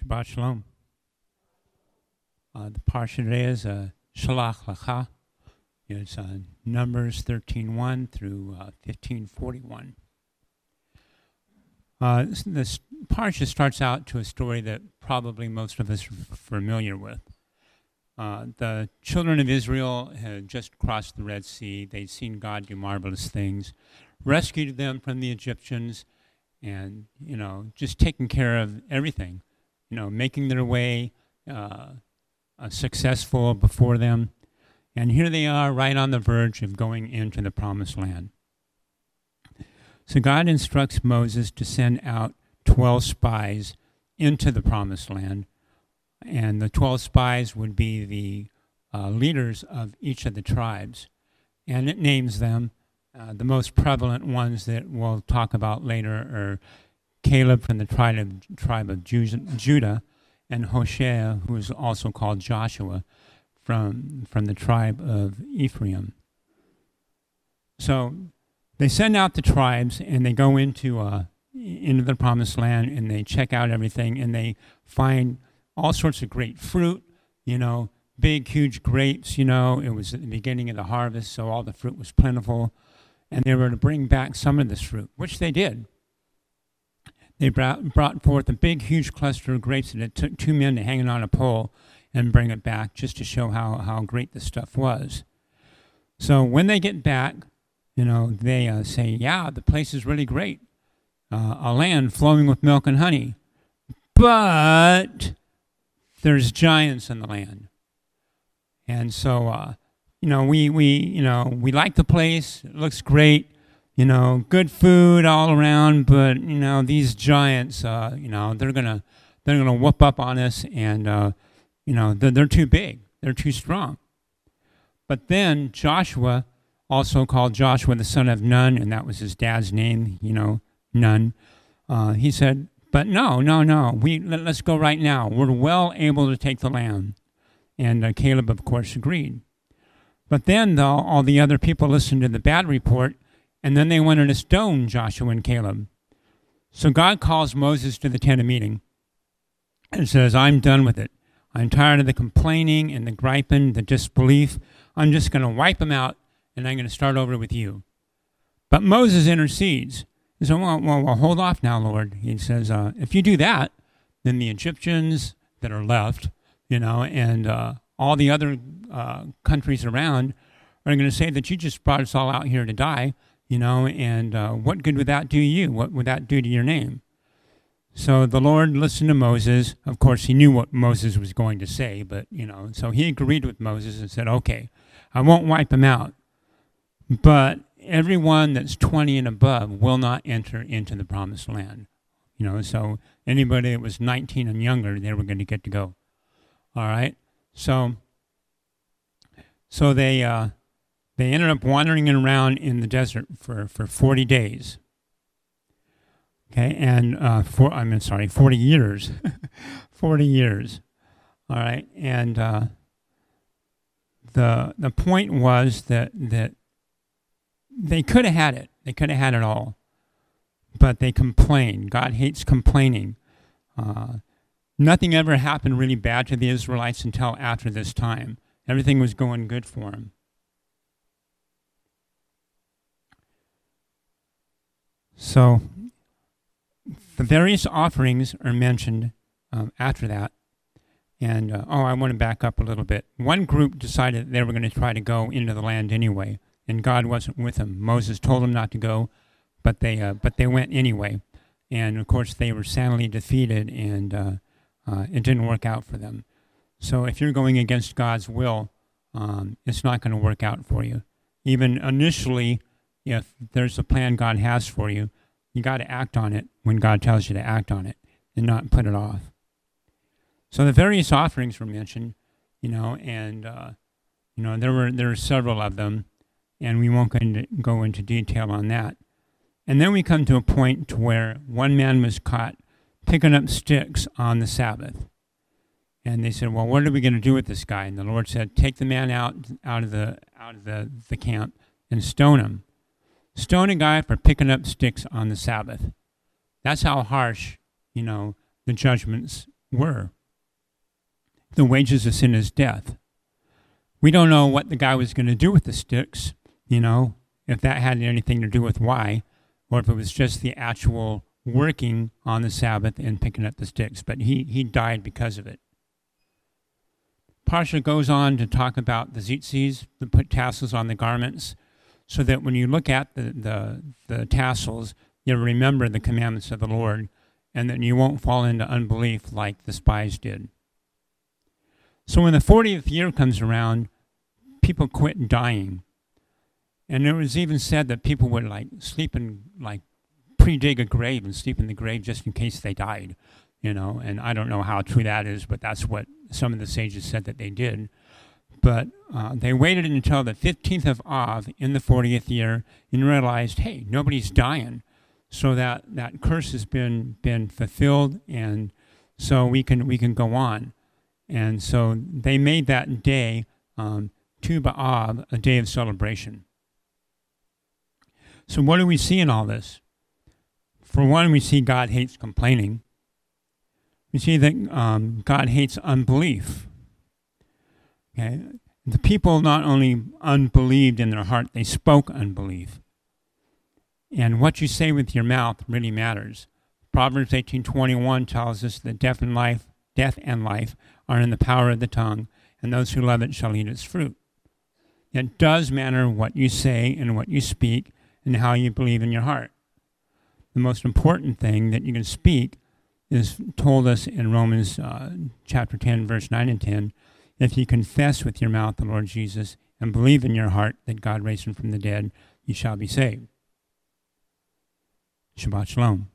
Shabbat Shalom. The parsha today is Shalach Lecha. It's Numbers 13:1 through 15:41. This parsha starts out to a story that probably most of us are familiar with. The children of Israel had just crossed the Red Sea. They'd seen God do marvelous things, rescued them from the Egyptians, and, just taking care of everything, making their way successful before them. And here they are right on the verge of going into the promised land. So God instructs Moses to send out 12 spies into the promised land. And the 12 spies would be the leaders of each of the tribes. And it names them. The most prevalent ones that we'll talk about later are Caleb from the tribe of Judah, and Hoshea, who is also called Joshua, from the tribe of Ephraim. So they send out the tribes, and they go into the promised land, and they check out everything, and they find all sorts of great fruit, big, huge grapes. It was at the beginning of the harvest, so all the fruit was plentiful. And they were to bring back some of this fruit, which they did. They brought forth a big, huge cluster of grapes, and it took 2 men to hang it on a pole and bring it back just to show how great the stuff was. So when they get back, they say, yeah, the place is really great. A land flowing with milk and honey. But there's giants in the land. And so, we like the place. It looks great. Good food all around. But these giants, they're gonna whoop up on us, and they're too big. They're too strong. But then Joshua, also called Joshua the son of Nun, and that was his dad's name. Nun. He said, "But no. Let's go right now. We're well able to take the land." And Caleb, of course, agreed. But then all the other people listened to the bad report, and then they wanted to stone Joshua and Caleb. So God calls Moses to the tent of meeting and says, "I'm done with it. I'm tired of the complaining and the griping, the disbelief. I'm just going to wipe them out, and I'm going to start over with you." But Moses intercedes. He says, well, hold off now, Lord. He says, if you do that, then the Egyptians that are left, and all the other countries around are going to say that you just brought us all out here to die, and what good would that do you? What would that do to your name? So the Lord listened to Moses. Of course, he knew what Moses was going to say, but, so he agreed with Moses and said, okay, I won't wipe them out, but everyone that's 20 and above will not enter into the promised land. So anybody that was 19 and younger, they were going to get to go. All right. So they ended up wandering around in the desert for 40 days. Okay, and 40 years. 40 years. All right. And the point was that they could have had it. They could have had it all. But they complained. God hates complaining. Nothing ever happened really bad to the Israelites until after this time. Everything was going good for them. So the various offerings are mentioned after that. And, I want to back up a little bit. One group decided that they were going to try to go into the land anyway, and God wasn't with them. Moses told them not to go, but they went anyway. And, of course, they were soundly defeated, and it didn't work out for them. So if you're going against God's will, it's not going to work out for you. Even initially, if there's a plan God has for you, you got to act on it when God tells you to act on it and not put it off. So the various offerings were mentioned, and there were several of them, and we won't go into detail on that. And then we come to a point to where one man was caught picking up sticks on the Sabbath. And they said, well, what are we going to do with this guy? And the Lord said, take the man out of the camp and stone him. Stone a guy for picking up sticks on the Sabbath. That's how harsh, the judgments were. The wages of sin is death. We don't know what the guy was going to do with the sticks, if that had anything to do with why, or if it was just the actual working on the Sabbath and picking up the sticks. But he died because of it. Parsha goes on to talk about the tzitzis, to put tassels on the garments, so that when you look at the tassels, you'll remember the commandments of the Lord, and that you won't fall into unbelief like the spies did. So when the 40th year comes around, people quit dying. And it was even said that people would sleep in, pre-dig a grave and sleep in the grave just in case they died, and I don't know how true that is, but that's what some of the sages said that they did. But they waited until the 15th of Av in the 40th year and realized, hey, nobody's dying. So that curse has been fulfilled, and so we can go on. And so they made that day, Tu B'Av, a day of celebration. So what do we see in all this? For one, we see God hates complaining. We see that God hates unbelief. Okay? The people not only unbelieved in their heart, they spoke unbelief. And what you say with your mouth really matters. Proverbs 18:21 tells us that death and life are in the power of the tongue, and those who love it shall eat its fruit. It does matter what you say and what you speak and how you believe in your heart. The most important thing that you can speak is told us in Romans chapter 10, verse 9 and 10. If you confess with your mouth the Lord Jesus and believe in your heart that God raised him from the dead, you shall be saved. Shabbat Shalom.